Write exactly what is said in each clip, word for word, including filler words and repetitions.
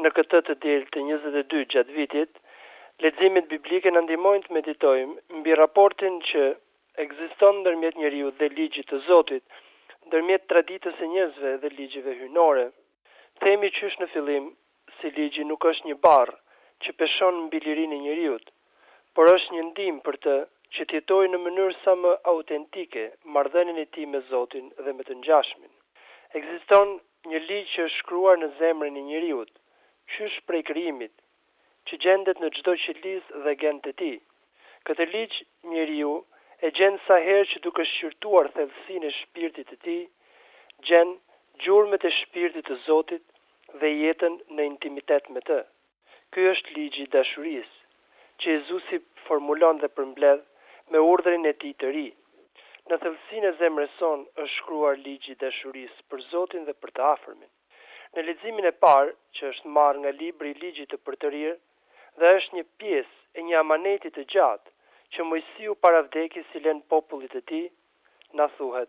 në këtë të diel të njëzet e dy gjatë vitit, leximet biblike na ndihmojnë të meditojmë mbi raportin që ekziston ndërmjet njeriut dhe ligjit të Zotit, ndërmjet traditës së njerëzve dhe ligjive hyjnore. Themi qysh në fillim si ligji nuk është një barr që peshon mbi lirinë e njeriut, por është një ndihmë për të që të jetojë në mënyrë sa më autentike marrëdhënien e tij me Zotin dhe me të ngjashmin. Ekziston një ligj që është shkruar në zemrën e njeriut, qysh prej krijimit, që gjendet në çdo qelizë dhe gen të tij. Këtë ligj njeriu e gjen sa herë që duke shqyrtuar thellësinë e shpirtit të tij, gjen gjurmët e shpirtit të Zotit dhe jetën në intimitet me të. Ky është ligji i dashurisë, që Jezusi formulon dhe përmbledh me urdhrin e tij të ri. Në thellësinë e zemrës son është shkruar ligji i dashurisë për Zotin dhe për të afërmin. Në leximin e parë, që është marrë nga libri i ligjit të përtërir, dhe është një pjesë e një amaneti të gjatë që Mojsiu para vdekjes i lën popullit të tij, na thuhet: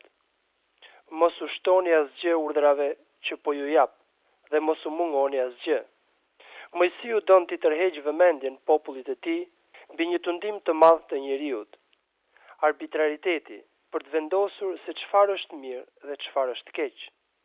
mos u shtoni asgjë urdhrave që po ju jap, dhe mos u mungoni asgjë. Mojsiu don t'i tërheqë vëmendjen popullit të tij mbi një tundim të madh të njeriut, arbitrariteti, për të vendosur se çfarë është mirë dhe çfarë është keq.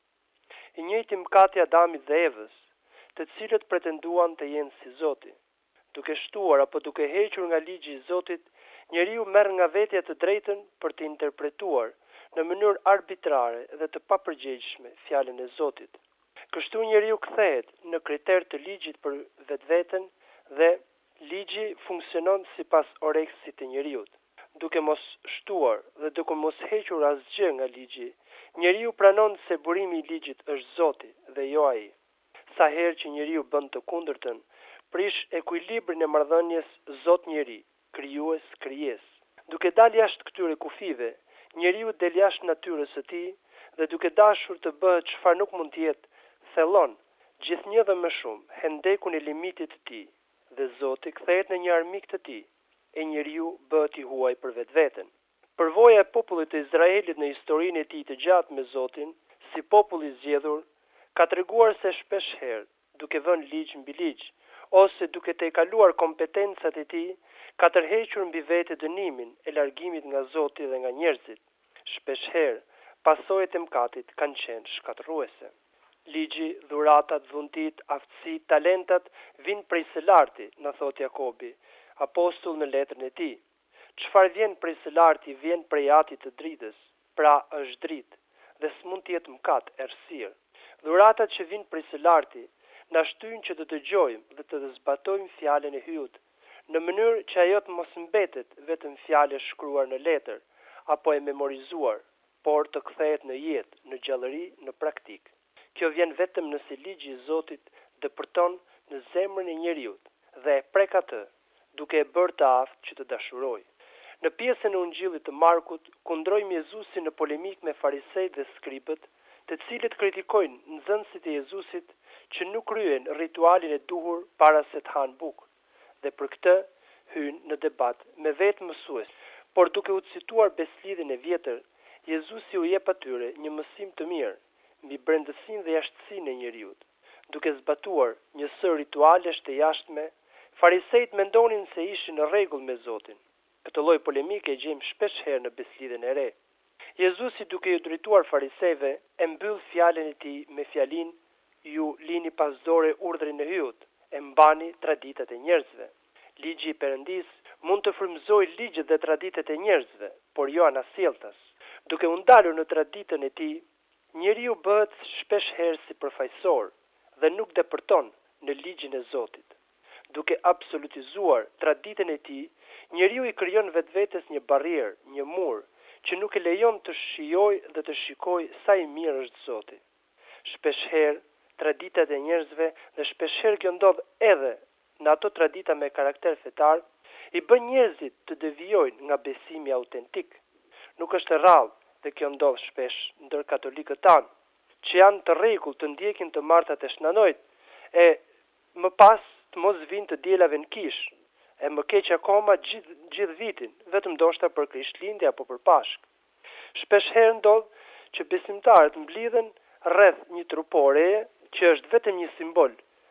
I njëjti mëkati i Adamit dhe Evës, të cilët pretenduan të jenë si Zoti. Duke shtuar apo duke hequr nga ligji i Zotit, njeriu merr nga vetja të drejtën për të interpretuar në mënyrë arbitrare dhe të papërgjegjshme fjalën e Zotit. Kështu njeriu kthehet në kriter të ligjit për vetveten dhe ligji funksionon sipas oreksit të njeriut. Duke mos shtuar dhe duke mos hequr asgjë nga ligji, njeriu pranon se burimi i ligjit është Zoti dhe jo ai. Sa herë që njeriu bën të kundërtën, prish ekuilibrin e marrëdhënies Zot-njeri, krijues-krijes. Duke dalë jashtë këtyre kufive, njeriu del jashtë natyrës së tij dhe duke dashur të bëhet çfarë nuk mund të jetë, thellon gjithnjë dhe më shumë hendekun e limitit të tij, dhe Zoti kthehet në një armik të tij, e njeriu bëhet i huaj për vetveten. Përvoja e popullit të Izraelit në historinë e tij të gjatë me Zotin, si popull i zgjedhur, ka treguar se shpesh herë, duke vënë ligj mbi ligj, ose duke tejkaluar kompetencat e tij, ka tërhequr mbi vete dënimin e largimit nga Zoti dhe nga njerëzit. Shpesh herë, pasojat e mëkatit kanë qenë shkatërruese. Ligji, dhuratat, dhuntit, aftësit, talentat vijnë prej së larti, na thot Jakobi, apostull në letrën e tij. Çfarë vjen prej së larti vjen prej atit të dritës, pra është dritë, dhe s'mund të jetë mëkat, errësirë. Dhuratat që vijnë prej së larti na shtyjnë që të dëgjojmë dhe të zbatojmë fjalën e hyjut, në mënyrë që ajo të mos mbetet vetëm fjalë shkruar në letër apo e memorizuar, por të kthehet në jetë, në gjallëri, në praktik. Kjo vjen vetëm nëse ligji i Zotit dëpërton në zemrën e njeriut dhe e prek atë, duke e bërë të aftë që të dashurojë. Në pjesën e Ungjillit të Markut, kundrojmë Jezusin në polemik me farisejt dhe skribët, të cilët kritikojnë nxënësit e Jezusit që nuk kryen ritualin e duhur para se të hanë bukë, dhe për këtë hynë në debat me vetë mësues. Por duke u cituar beslidhin e vjetër, Jezusi u jep atyre një mësim të mirë mbi brendësinë dhe jashtësinë e njeriut. Duke zbatuar një sër ritualesh të jashtme, farisejt mendonin se ishin në rregull me Zotin. Këtë lloj polemike e gjejmë shpesh herë në beslidhen e re. Jezusi, duke i drejtuar farisejve, e mbyll fjalën e tij me fjalinë: ju lini pas dore urdhrin e hyjut, e mbani traditat e njerëzve. Ligji i Perëndis mund të frymëzojë ligjet dhe traditat e njerëzve, por jo anasjelltas. Duke u ndalur në traditën e tij, njeriu bëhet shpesh herë si përfaqësor dhe nuk depërton në ligjin e Zotit. Duke absolutizuar traditën e tij, njeriu i krijon vetvetes një barrierë, një mur, që nuk e lejon të shijojë dhe të shikojë sa i mirë është Zoti. Shpesh herë traditat e njerëzve, dhe shpesh herë kjo ndodh edhe në ato tradita me karakter fetar, i bën njerëzit të devijojnë nga besimi autentik. Nuk është e rrallë, dhe kjo ndodh shpesh ndër katolikët tanë, që janë të rregullt të ndjekin të martat e shnanojt, e më pas të mos vinë të dielave në kish, e më keq akoma gjithë gjith vitin, vetëm ndoshta për Krishtlindje apo për Pashkë. Shpesh herë ndodh që besimtarët mblidhen rreth një trupore që është vetëm një simbol,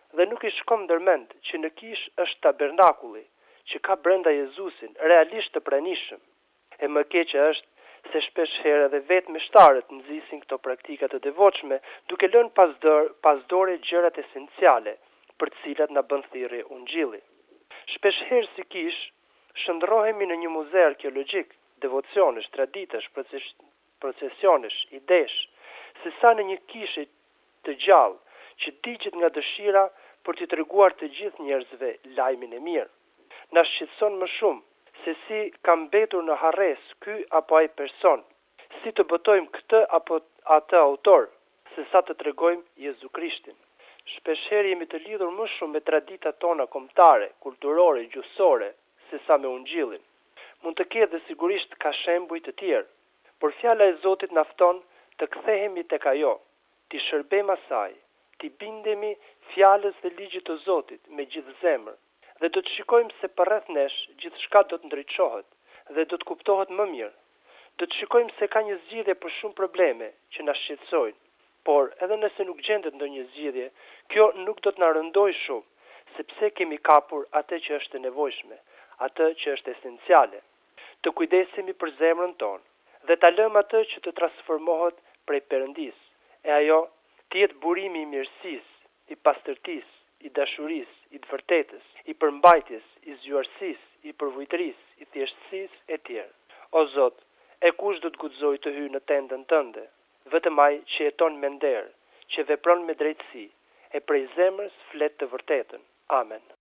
dhe nuk i shkon ndërmend që në kish është tabernakulli, që ka brenda Jezusin, realisht të pranishëm. E më keqe është se shpesh herë edhe vetë meshtarët nxisin këto praktika të devotshme, duke lënë pasdor, pasdore gjërat esenciale, për të cilat na bën thirrje Ungjilli. Shpesh herë si kish shndrohemi në një muze arkeologjik, devocionesh, traditash, proces, procesionesh, idesh, se sa në një kishë të gjallë që digjet nga dëshira për t'i treguar të gjithë njerëzve lajmin e mirë. Na shqetëson më shumë se si ka mbetur në harres ky apo ai person, si të botojmë këtë apo atë autor, se sa të tregojmë Jezu Krishtin. Shpeshherë jemi të lidhur më shumë me traditat tona kombëtare, kulturore, gjuhësore, se sa me Ungjillin. Mund të ketë dhe sigurisht ka shembuj të tjerë, por fjala e Zotit na fton të kthehemi tek ajo, t'i shërbejmë asaj, t'i bindemi fjalës dhe ligjit të Zotit me gjithë zemër, dhe do të shikojmë se përreth nesh gjithçka do të ndriçohet dhe do të kuptohet më mirë. Do të shikojmë se ka një zgjidhje për shumë probleme që na shqetësojnë, por edhe nëse nuk gjendet ndonjë zgjidhje, kjo nuk do të na rëndojë shumë, sepse kemi kapur atë që është e nevojshme, atë që është esenciale. Të kujdesemi për zemrën tonë dhe ta lëmë atë që të transformohet prej Perëndis, e ajo të jetë burimi i mirësisë, i pastërtisë, i dashurisë, i të vërtetës, i përmbajtjes, i zgjuarësisë, i përvujtërisë, i thjeshtësisë e tjerë. O Zot, e kush do të guxojë të hyjë në tendën tënde? Vetëm ai që jeton me nder, që vepron me drejtësi, e prej zemrës flet të vërtetën. Amen.